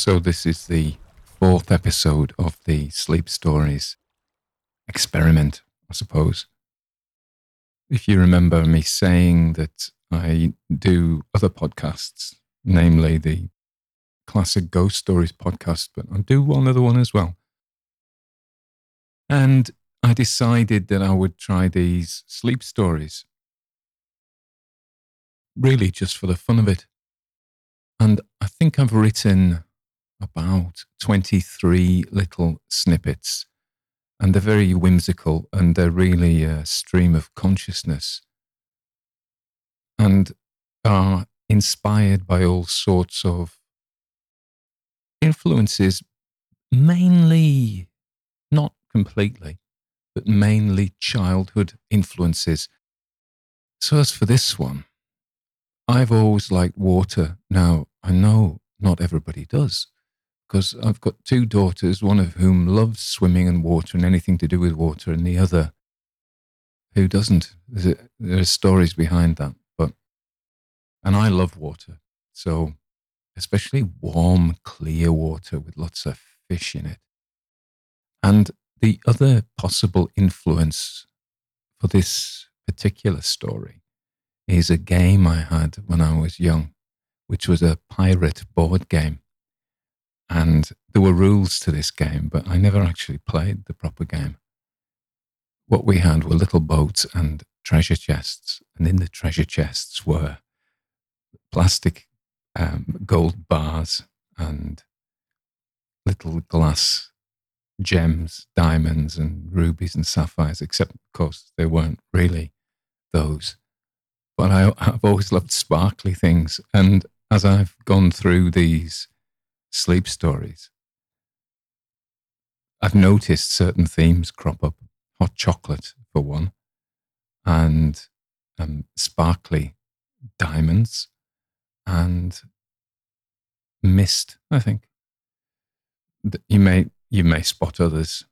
So this is the fourth episode of the Sleep Stories experiment, I suppose. If you remember me saying that I do other podcasts, namely the Classic Ghost Stories podcast, but I do one other one as well. And I decided that I would try these sleep stories, really just for the fun of it. And I think I've written about 23 little snippets, and they're very whimsical, and they're really a stream of consciousness and are inspired by all sorts of influences, mainly, not completely, but mainly childhood influences. So as for this one, I've always liked water. Now, I know not everybody does, because I've got two daughters, one of whom loves swimming and water and anything to do with water, and the other who doesn't. There are stories behind that. And I love water. So, especially warm, clear water with lots of fish in it. And the other possible influence for this particular story is a game I had when I was young, which was a pirate board game. And there were rules to this game, but I never actually played the proper game. What we had were little boats and treasure chests. And in the treasure chests were plastic gold bars and little glass gems, diamonds and rubies and sapphires, except, of course, they weren't really those. But I've always loved sparkly things. And as I've gone through these sleep stories, I've noticed certain themes crop up. Hot chocolate, for one, and sparkly diamonds and mist, I think. You may spot others.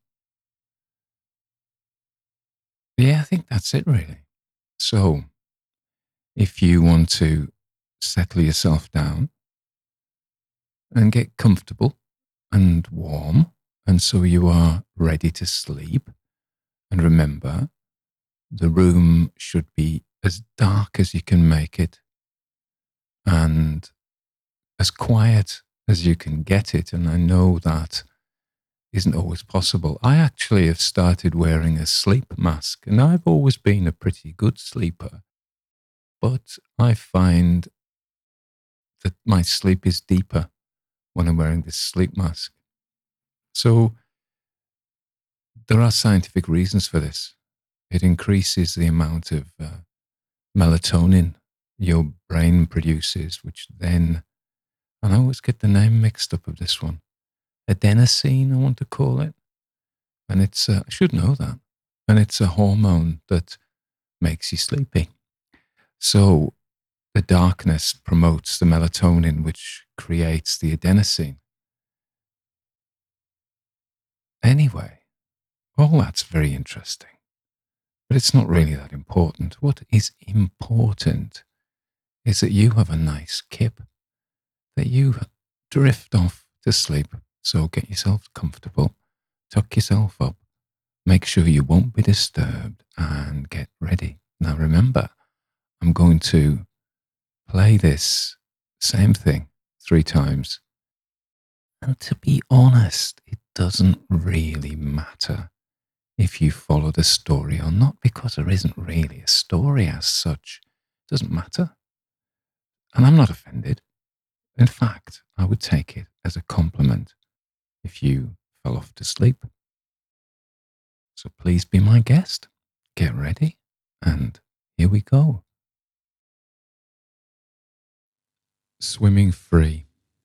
Yeah, I think that's it, really. So, if you want to settle yourself down and get comfortable and warm, and so you are ready to sleep, and remember, the room should be as dark as you can make it and as quiet as you can get it. And I know that isn't always possible. I actually have started wearing a sleep mask, and I've always been a pretty good sleeper. But I find that my sleep is deeper when I'm wearing this sleep mask. So there are scientific reasons for this. It increases the amount of melatonin your brain produces, which then, and I always get the name mixed up of this one, adenosine, I want to call it. And it's, I should know that. And it's a hormone that makes you sleepy. So the darkness promotes the melatonin, which creates the adenosine. Anyway, all that's very interesting, but it's not really that important. What is important is that you have a nice kip, that you drift off to sleep. So get yourself comfortable, tuck yourself up, make sure you won't be disturbed, and get ready. Now remember, I'm going to play this same thing 3 times. And to be honest, it doesn't really matter if you follow the story or not, because there isn't really a story as such. It doesn't matter. And I'm not offended. In fact, I would take it as a compliment if you fell off to sleep. So please be my guest. Get ready. And here we go. Swimming free.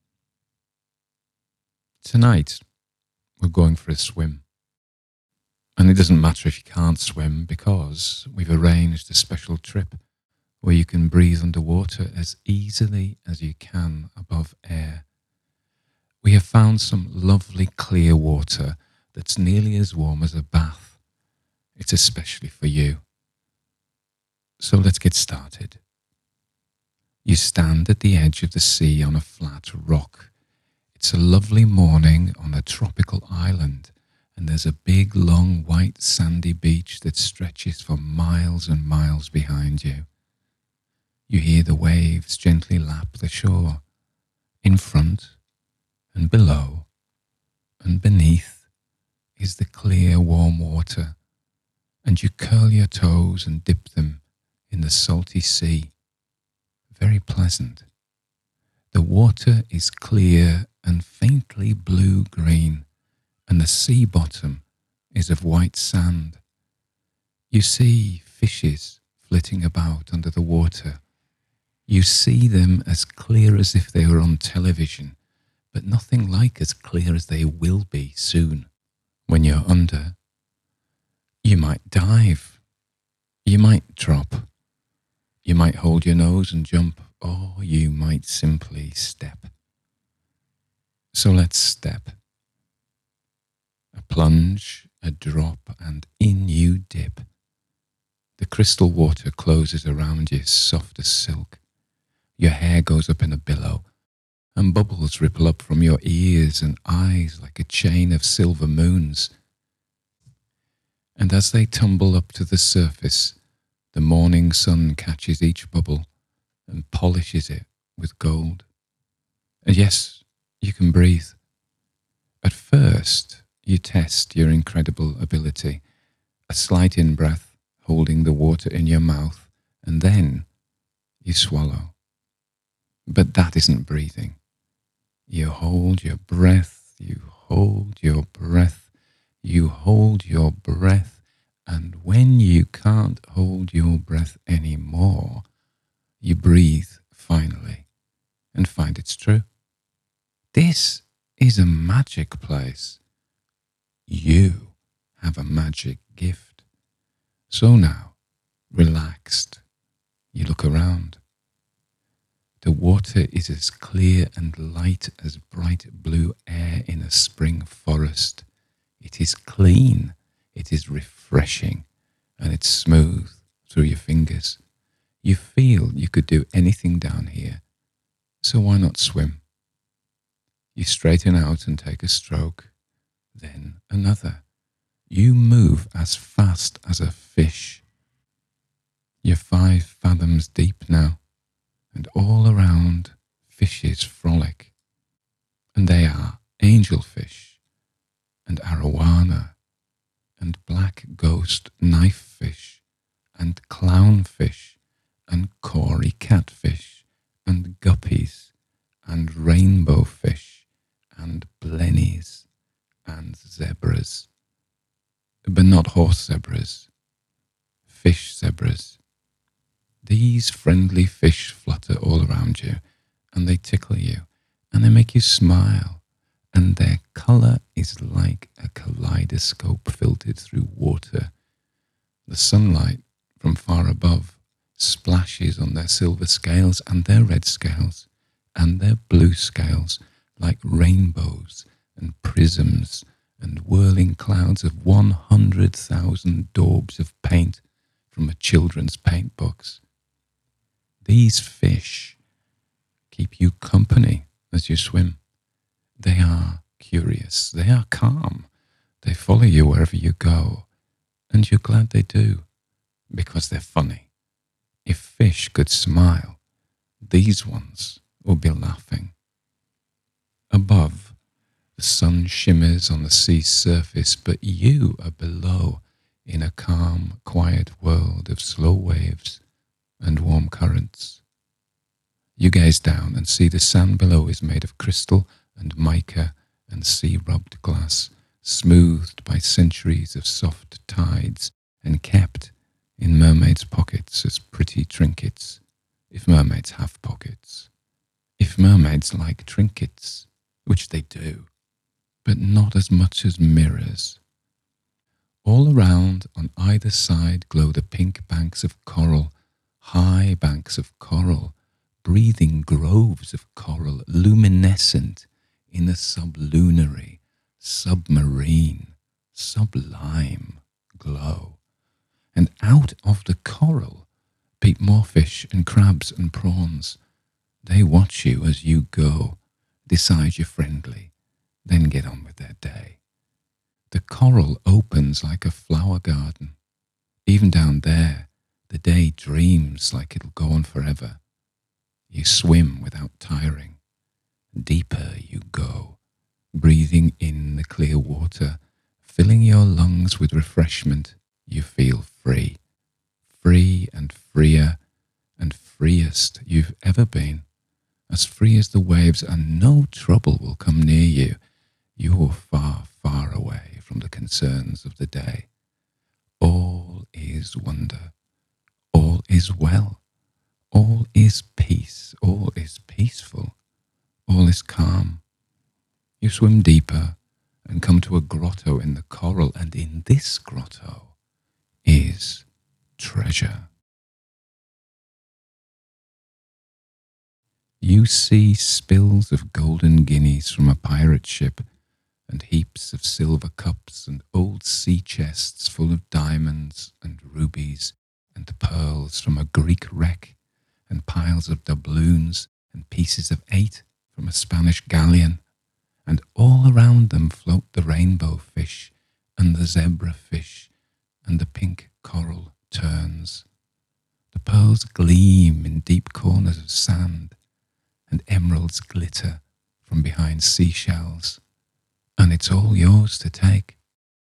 Tonight, we're going for a swim. And it doesn't matter if you can't swim, because we've arranged a special trip where you can breathe underwater as easily as you can above air. We have found some lovely clear water that's nearly as warm as a bath. It's especially for you. So let's get started. You stand at the edge of the sea on a flat rock. It's It's a lovely morning on a tropical island, and there's a big, long, white, sandy beach that stretches for miles and miles behind you. You hear the waves gently lap the shore. In front and below and beneath is the clear, warm water, and you curl your toes and dip them in the salty sea. Very pleasant. The water is clear and faintly blue-green, and the sea bottom is of white sand. You see fishes flitting about under the water. You see them as clear as if they were on television, but nothing like as clear as they will be soon. When you're under, you might dive, you might drop, you might hold your nose and jump, or you might simply step. So let's step. A plunge, a drop, and in you dip. The crystal water closes around you, soft as silk. Your hair goes up in a billow, and bubbles ripple up from your ears and eyes like a chain of silver moons. And as they tumble up to the surface, the morning sun catches each bubble and polishes it with gold. And yes, you can breathe. At first, you test your incredible ability. A slight in-breath, holding the water in your mouth, and then you swallow. But that isn't breathing. You hold your breath, you hold your breath, you hold your breath, and when you can't hold your breath anymore, you breathe finally and find it's true. This is a magic place. You have a magic gift. So now, relaxed, you look around. The water is as clear and light as bright blue air in a spring forest. It is clean, it is refreshing, and it's smooth through your fingers. You feel you could do anything down here, so why not swim? You straighten out and take a stroke, then another. You move as fast as a fish. You're 5 fathoms deep now, and all around fishes frolic. And they are angelfish, and arowana, and black ghost knife fish, and clownfish, and cory catfish, and guppies, and rainbow fish, and blennies, and zebras. But not horse zebras, fish zebras. These friendly fish flutter all around you, and they tickle you, and they make you smile, and their colour is like a kaleidoscope filtered through water. The sunlight from far above splashes on their silver scales and their red scales and their blue scales like rainbows and prisms and whirling clouds of 100,000 daubs of paint from a children's paint box. These fish keep you company as you swim. They are curious, they are calm, they follow you wherever you go, and you're glad they do, because they're funny. If fish could smile, these ones would be laughing. Above, the sun shimmers on the sea's surface, but you are below in a calm, quiet world of slow waves and warm currents. You gaze down and see the sand below is made of crystal and mica and sea-rubbed glass, smoothed by centuries of soft tides and kept in mermaids' pockets as pretty trinkets, if mermaids have pockets. If mermaids like trinkets, which they do, but not as much as mirrors. All around, on either side, glow the pink banks of coral, high banks of coral, breathing groves of coral, luminescent in a sublunary, submarine, sublime glow. And out of the coral peep more fish and crabs and prawns. They watch you as you go, decide you're friendly, then get on with their day. The coral opens like a flower garden. Even down there, the day dreams like it'll go on forever. You swim without tiring. Deeper you go, breathing in the clear water, filling your lungs with refreshment. You feel free, free and freer and freest you've ever been. As free as the waves, and no trouble will come near you. You're far, far away from the concerns of the day. All is wonder. All is well. All is peace. All is peaceful. All is calm. You swim deeper and come to a grotto in the coral, and in this grotto is treasure. You see spills of golden guineas from a pirate ship, and heaps of silver cups and old sea chests full of diamonds and rubies and pearls from a Greek wreck, and piles of doubloons and pieces of 8 from a Spanish galleon, and all around them float the rainbow fish and the zebra fish and the pink coral terns. The pearls gleam in deep corners of sand, and emeralds glitter from behind seashells, and it's all yours to take.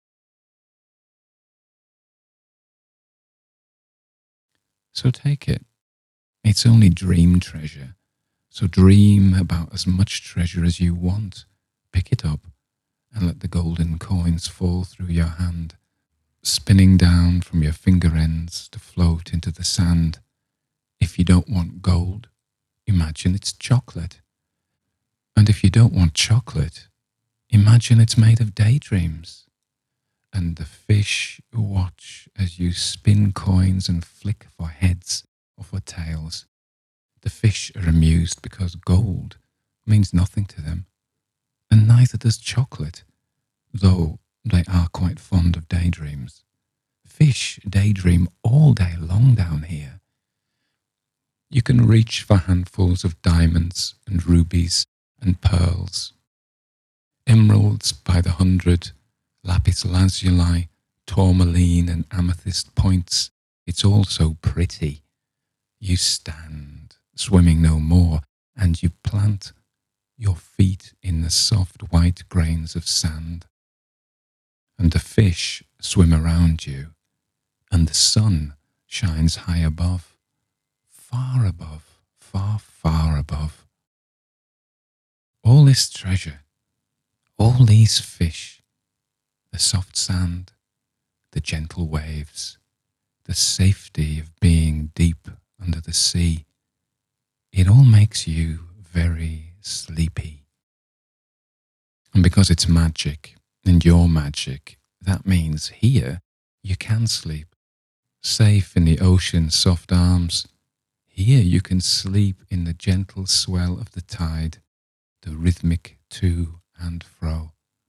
So take it. It's only dream treasure, so dream about as much treasure as you want. Pick it up and let the golden coins fall through your hand, spinning down from your finger ends to float into the sand. If you don't want gold, imagine it's chocolate. And if you don't want chocolate, imagine it's made of daydreams. And the fish watch as you spin coins and flick for heads or for tails. The fish are amused because gold means nothing to them, and neither does chocolate, though they are quite fond of daydreams. Fish daydream all day long down here. You can reach for handfuls of diamonds and rubies and pearls, emeralds by the 100, lapis lazuli, tourmaline and amethyst points. It's all so pretty. You stand, swimming no more, and you plant your feet in the soft white grains of sand. And the fish swim around you, and the sun shines high above, far above, far, far above. All this treasure, all these fish, the soft sand, the gentle waves, the safety of being deep under the sea, it all makes you very sleepy. And because it's magic, and your magic, that means here you can sleep, safe in the ocean's soft arms. Here you can sleep in the gentle swell of the tide, the rhythmic to and fro,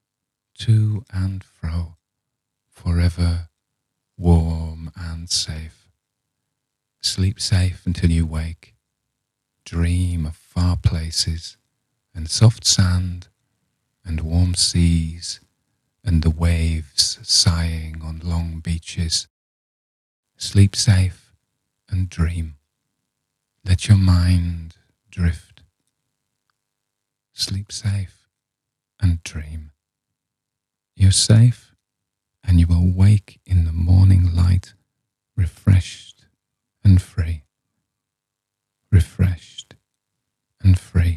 forever warm and safe. Sleep safe until you wake. Dream of far places and soft sand and warm seas and the waves sighing on long beaches. Sleep safe and dream. Let your mind drift. Sleep safe and dream. You're safe, and you will wake in the morning light, refreshed and free. Refreshed and free.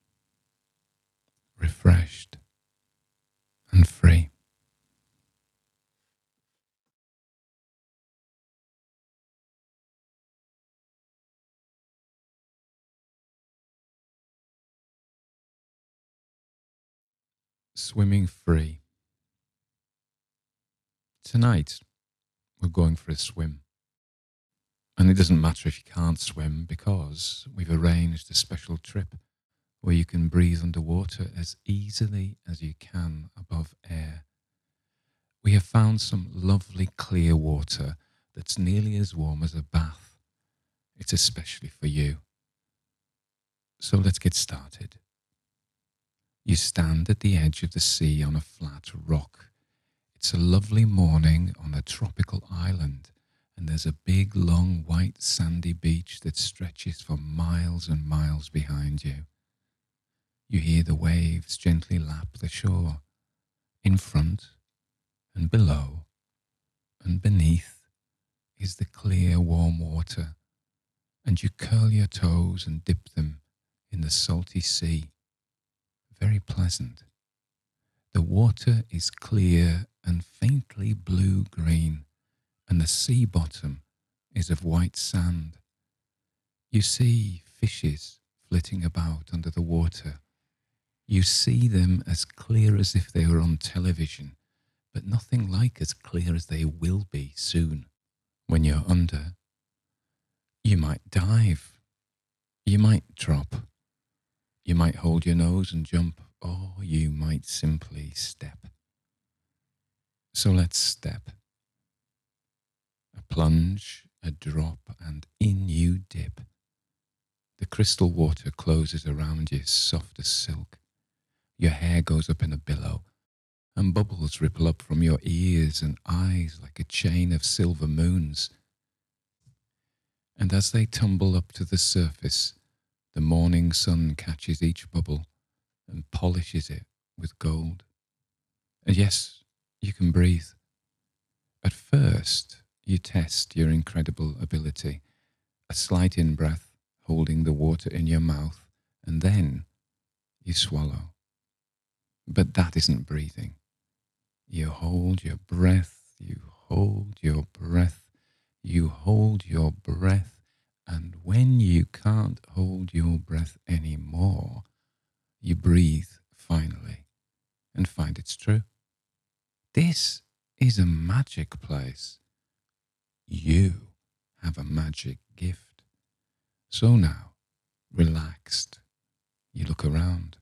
Refreshed and free. Swimming free. Tonight, we're going for a swim. And it doesn't matter if you can't swim, because we've arranged a special trip where you can breathe underwater as easily as you can above air. We have found some lovely clear water that's nearly as warm as a bath. It's especially for you. So let's get started. You stand at the edge of the sea on a flat rock. It's a lovely morning on a tropical island, and there's a big, long, white, sandy beach that stretches for miles and miles behind you. You hear the waves gently lap the shore. In front and below and beneath is the clear, warm water, and you curl your toes and dip them in the salty sea. Very pleasant. The water is clear and faintly blue-green, and the sea bottom is of white sand. You see fishes flitting about under the water. You see them as clear as if they were on television, but nothing like as clear as they will be soon. When you're under, you might dive, you might drop, you might hold your nose and jump, or you might simply step. So let's step. A plunge, a drop, and in you dip. The crystal water closes around you, soft as silk. Your hair goes up in a billow, and bubbles ripple up from your ears and eyes like a chain of silver moons. And as they tumble up to the surface, the morning sun catches each bubble and polishes it with gold. And yes, you can breathe. At first, you test your incredible ability. A slight in-breath, holding the water in your mouth, and then you swallow. But that isn't breathing. You hold your breath, you hold your breath, you hold your breath, and when you can't hold your breath anymore, you breathe finally and find it's true. This is a magic place. You have a magic gift. So now, relaxed, you look around.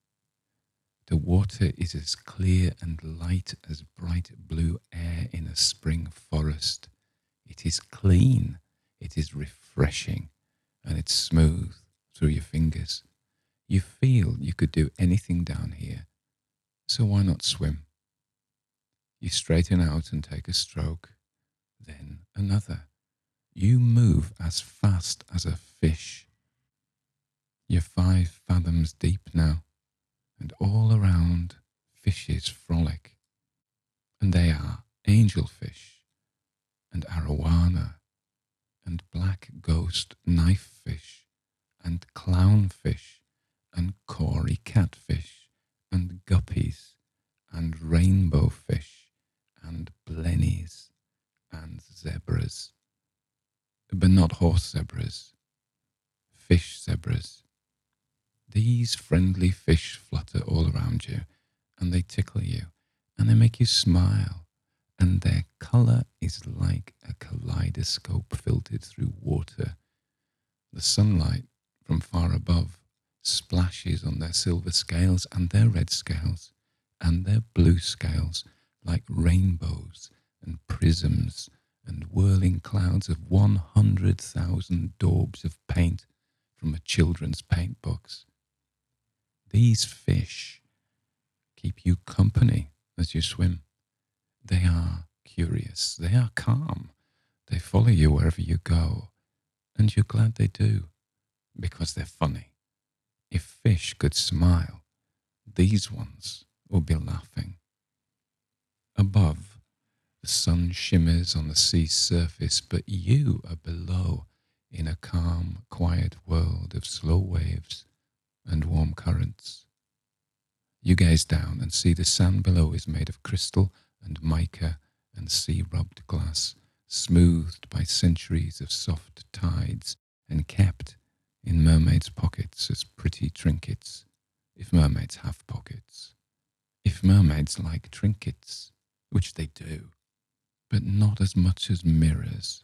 The water is as clear and light as bright blue air in a spring forest. It is clean, it is refreshing, and it's smooth through your fingers. You feel you could do anything down here, so why not swim? You straighten out and take a stroke, then another. You move as fast as a fish. You're 5 fathoms deep now, and all around fishes frolic. And they are angelfish, and arowana, and black ghost knifefish, and clownfish, and cory catfish, and guppies, and rainbow fish, and blennies, and zebras. But not horse zebras, fish zebras. These friendly fish flutter all around you, and they tickle you, and they make you smile, and their colour is like a kaleidoscope filtered through water. The sunlight from far above splashes on their silver scales and their red scales and their blue scales like rainbows and prisms and whirling clouds of 100,000 daubs of paint from a children's paint box. These fish keep you company as you swim. They are curious, they are calm, they follow you wherever you go, and you're glad they do, because they're funny. If fish could smile, these ones would be laughing. Above, the sun shimmers on the sea's surface, but you are below in a calm, quiet world of slow waves and warm currents. You gaze down and see the sand below is made of crystal and mica and sea-rubbed glass, smoothed by centuries of soft tides and kept in mermaids' pockets as pretty trinkets, if mermaids have pockets. If mermaids like trinkets, which they do, but not as much as mirrors.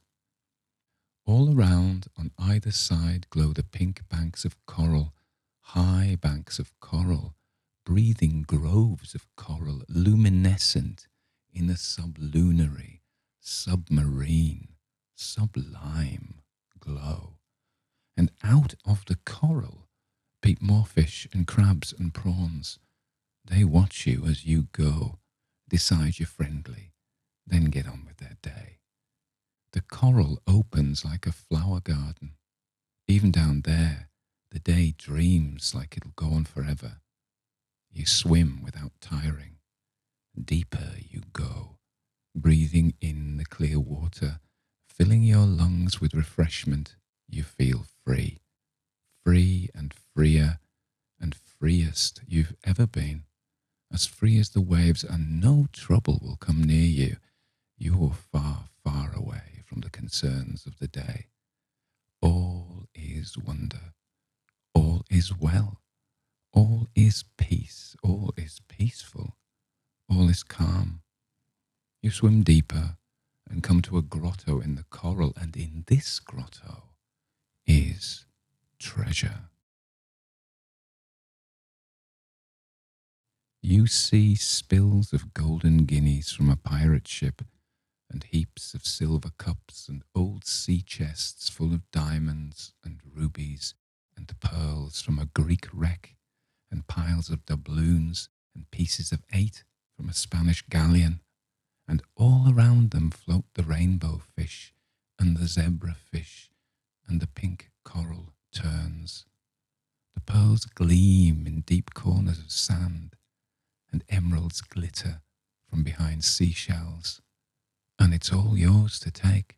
All around, on either side, glow the pink banks of coral, high banks of coral, breathing groves of coral, luminescent in a sublunary, submarine, sublime glow. And out of the coral peep more fish and crabs and prawns, They watch you as you go, decide you're friendly, then get on with their day. The coral opens like a flower garden. Even down there, the day dreams like it'll go on forever. You swim without tiring. Deeper you go, breathing in the clear water, filling your lungs with refreshment. You feel free, free and freer and freest you've ever been. As free as the waves, and no trouble will come near you. You're far, far away from the concerns of the day. All is wonder. All is well. All is peace. All is peaceful. All is calm. You swim deeper and come to a grotto in the coral, and in this grotto is treasure. You see spills of golden guineas from a pirate ship, and heaps of silver cups, and old sea chests full of diamonds and rubies and pearls from a Greek wreck, and piles of doubloons and pieces of eight from a Spanish galleon, and all around them float the rainbow fish and the zebra fish and the pink coral terns. The pearls gleam in deep corners of sand, and emeralds glitter from behind seashells, and it's all yours to take.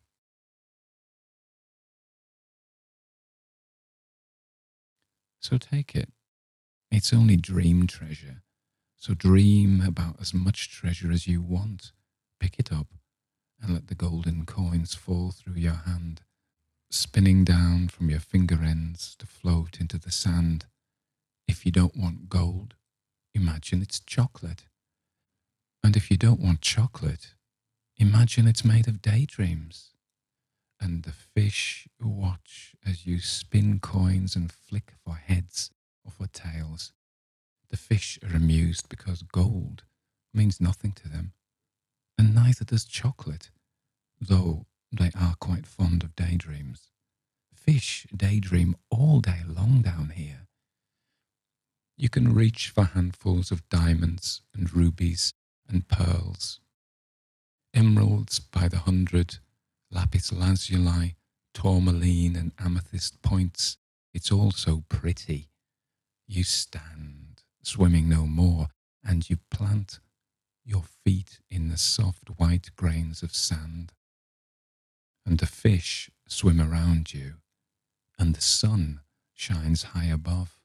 So take it. It's only dream treasure. So dream about as much treasure as you want. Pick it up and let the golden coins fall through your hand, spinning down from your finger ends to float into the sand. If you don't want gold, imagine it's chocolate. And if you don't want chocolate, imagine it's made of daydreams. And the fish watch as you spin coins and flick for heads or for tails. The fish are amused because gold means nothing to them, and neither does chocolate, though they are quite fond of daydreams. Fish daydream all day long down here. You can reach for handfuls of diamonds and rubies and pearls, emeralds by the hundred, lapis lazuli, tourmaline and amethyst points. It's all so pretty. You stand, swimming no more, and you plant your feet in the soft white grains of sand. And the fish swim around you, and the sun shines high above,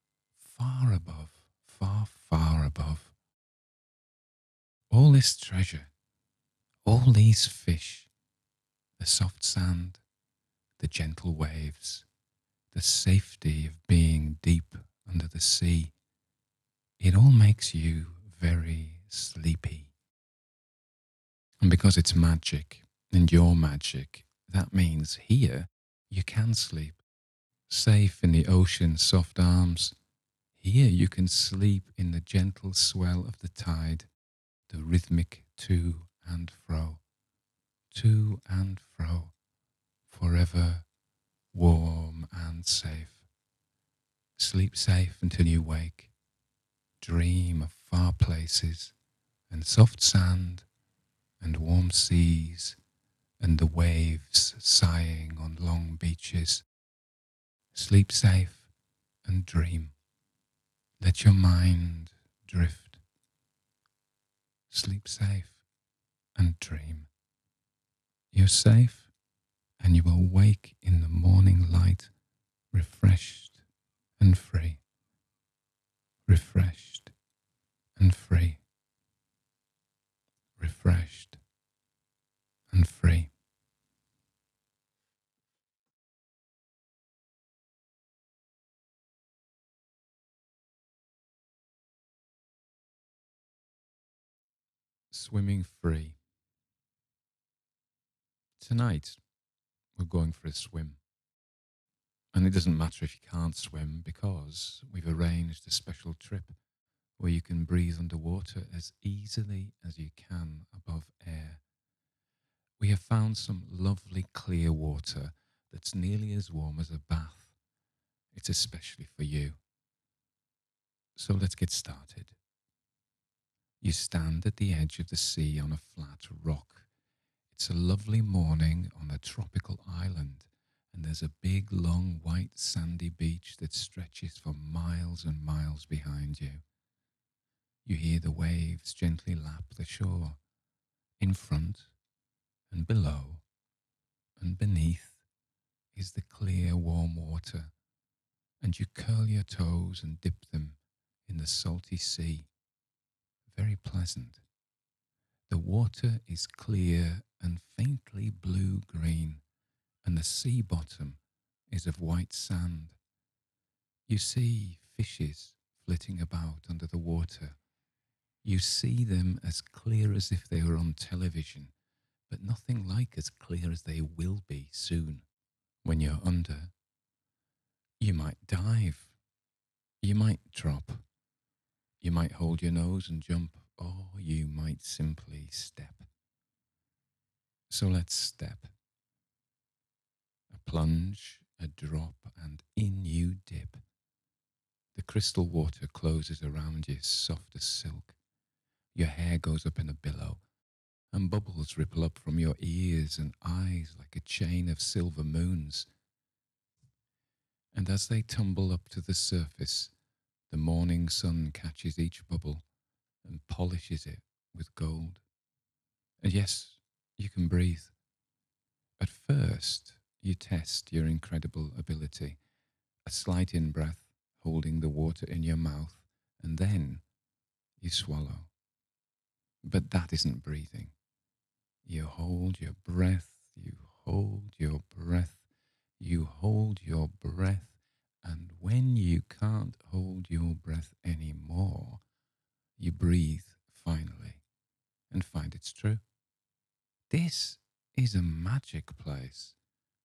far, far above. All this treasure, all these fish, the soft sand, the gentle waves, the safety of being deep under the sea, it all makes you very sleepy. And because it's magic, and your magic, that means here you can sleep, safe in the ocean's soft arms. Here you can sleep in the gentle swell of the tide, the rhythmic to and fro, forever warm and safe. Sleep safe until you wake. Dream of far places and soft sand and warm seas and the waves sighing on long beaches. Sleep safe and dream. Let your mind drift. Sleep safe and dream. You're safe, and you will wake in the morning light, refreshed and free. Refreshed and free. Refreshed and free. Swimming free. Tonight, we're going for a swim. And it doesn't matter if you can't swim, because we've arranged a special trip where you can breathe underwater as easily as you can above air. We have found some lovely clear water that's nearly as warm as a bath. It's especially for you. So let's get started. You stand at the edge of the sea on a flat rock. It's a lovely morning on a tropical island, and there's a big, long, white, sandy beach that stretches for miles and miles behind you. You hear the waves gently lap the shore. In front and below and beneath is the clear, warm water, and you curl your toes and dip them in the salty sea. Very pleasant. The water is clear and faintly blue-green, and the sea bottom is of white sand. You see fishes flitting about under the water. You see them as clear as if they were on television, but nothing like as clear as they will be soon. When you're under, you might dive, you might drop, you might hold your nose and jump, or you might simply step. So let's step. A plunge, a drop, and in you dip. The crystal water closes around you, soft as silk. Your hair goes up in a billow, and bubbles ripple up from your ears and eyes like a chain of silver moons. And as they tumble up to the surface, the morning sun catches each bubble and polishes it with gold. And yes, you can breathe. At first, you test your incredible ability. A slight in-breath, holding the water in your mouth, and then you swallow. But that isn't breathing. You hold your breath, you hold your breath, you hold your breath, and when you can't hold your breath anymore, you breathe finally and find it's true. This is a magic place.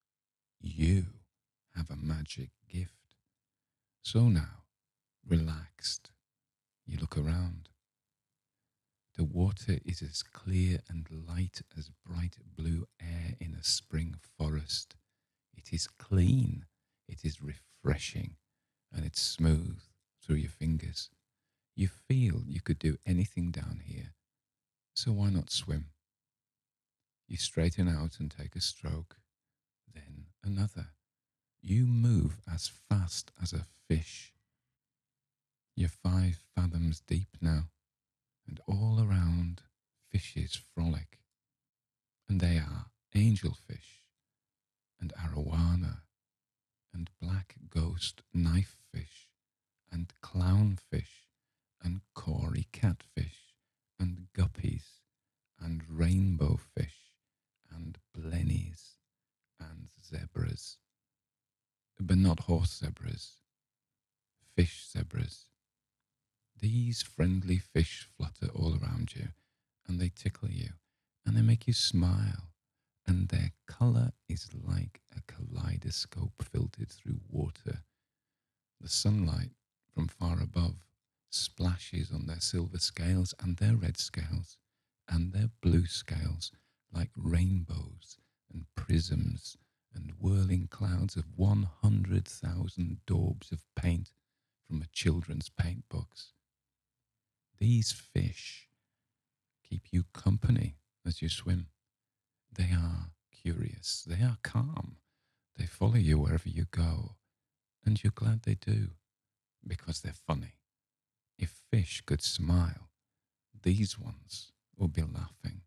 You have a magic gift. So now, relaxed, you look around. The water is as clear and light as bright blue air in a spring forest. It is clean, it is refreshing, and it's smooth through your fingers. You feel you could do anything down here, so why not swim? You straighten out and take a stroke, then another. You move as fast as a fish. You're 5 fathoms deep now, and all around fishes frolic. And they are angelfish, and arowana, and black ghost knifefish, and clownfish, and cory catfish, and guppies, and rainbow fish, and blennies, and zebras. But not horse zebras, fish zebras. These friendly fish flutter all around you, and they tickle you, and they make you smile, and their colour is like a kaleidoscope filtered through water. The sunlight from far above splashes on their silver scales and their red scales and their blue scales like rainbows and prisms and whirling clouds of 100,000 daubs of paint from a children's paint box. These fish keep you company as you swim. They are curious, they are calm, they follow you wherever you go, and you're glad they do, because they're funny. If fish could smile, these ones would be laughing.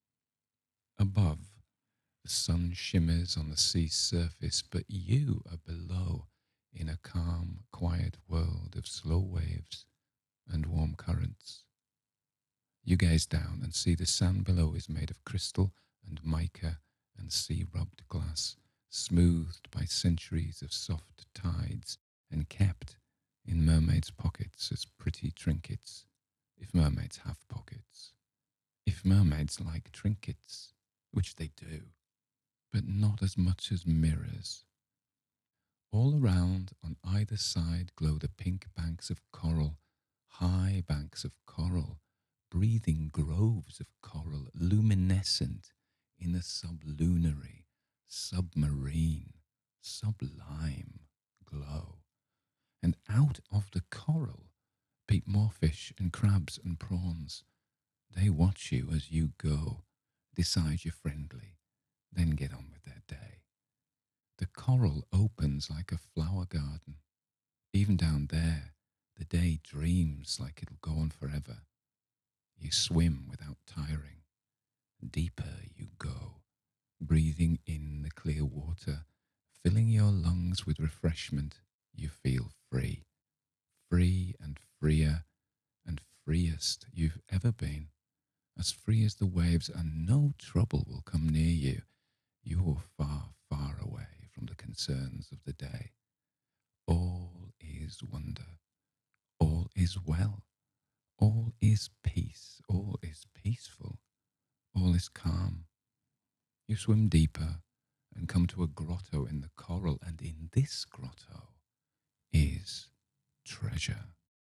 Above, the sun shimmers on the sea's surface, but you are below in a calm, quiet world of slow waves and warm currents. You gaze down and see the sand below is made of crystal and mica and sea-rubbed glass, smoothed by centuries of soft tides and kept in mermaids' pockets as pretty trinkets, if mermaids have pockets. If mermaids like trinkets, which they do, but not as much as mirrors. All around, on either side, glow the pink banks of coral, high banks of coral, breathing groves of coral, luminescent in a sublunary, submarine, sublime glow. And out of the coral peep more fish and crabs and prawns, They watch you as you go, decide you're friendly, then get on with their day. The coral opens like a flower garden. Even down there, the day dreams like it'll go on forever. You swim without tiring. Deeper you go, breathing in the clear water, filling your lungs with refreshment. You feel free, free and freer and freest you've ever been. As free as the waves, and no trouble will come near you. You're far, far away from the concerns of the day. All is wonder. All is well. All is peace. All is peaceful. All is calm. You swim deeper and come to a grotto in the coral, and in this grotto is treasure.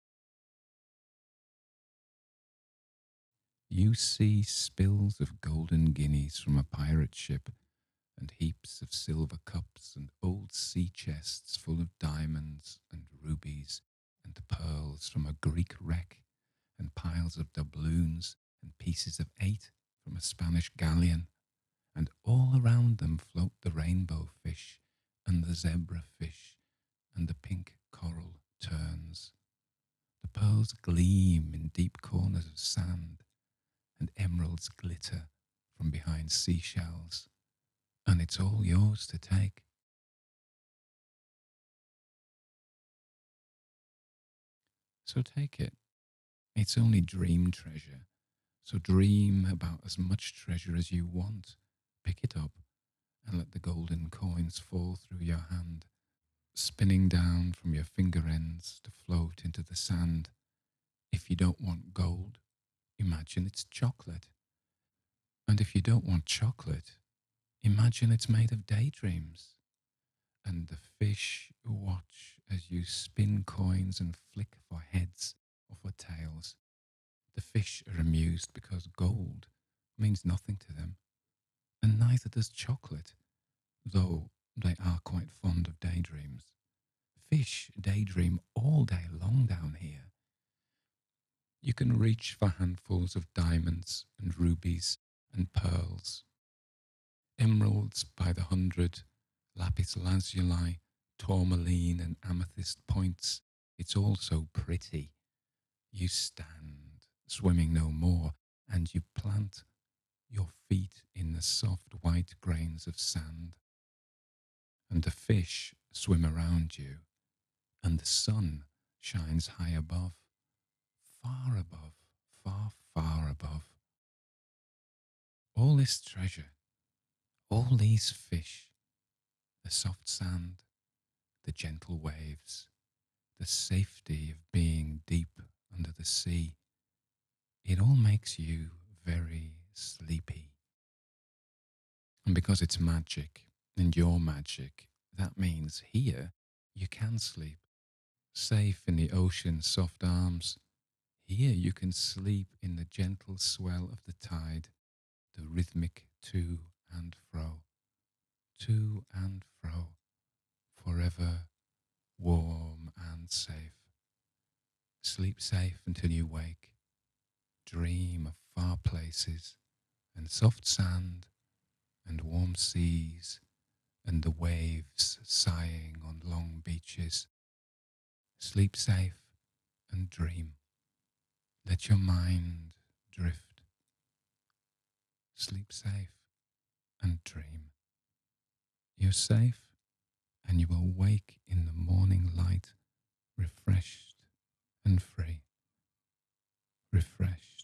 You see spills of golden guineas from a pirate ship, and heaps of silver cups and old sea chests full of diamonds and rubies and pearls from a Greek wreck, and piles of doubloons and pieces of 8 from a Spanish galleon, and all around them float the rainbow fish and the zebra fish and the pink coral terns. The pearls gleam in deep corners of sand, and emeralds glitter from behind seashells, and it's all yours to take. So take it. It's only dream treasure. So dream about as much treasure as you want. Pick it up and let the golden coins fall through your hand, spinning down from your finger ends to float into the sand. If you don't want gold, imagine it's chocolate. And if you don't want chocolate, imagine it's made of daydreams. And the fish watch as you spin coins and flick for heads or for tails. The fish are amused because gold means nothing to them, and neither does chocolate, though they are quite fond of daydreams. Fish daydream all day long down here. You can reach for handfuls of diamonds and rubies and pearls, emeralds by the hundred, lapis lazuli, tourmaline and amethyst points. It's all so pretty. You stand, swimming no more, and you plant your feet in the soft white grains of sand. And the fish swim around you, and the sun shines high above, far above, far, far above. All this treasure, all these fish, the soft sand, the gentle waves, the safety of being deep under the sea, it all makes you very sleepy. And because it's magic, and your magic, that means here you can sleep, safe in the ocean's soft arms. Here you can sleep in the gentle swell of the tide, the rhythmic to and fro, forever warm and safe. Sleep safe until you wake. Dream of far places and soft sand and warm seas and the waves sighing on long beaches. Sleep safe and dream. Let your mind drift. Sleep safe and dream. You're safe, and you will wake in the morning light, refreshed and free. Refreshed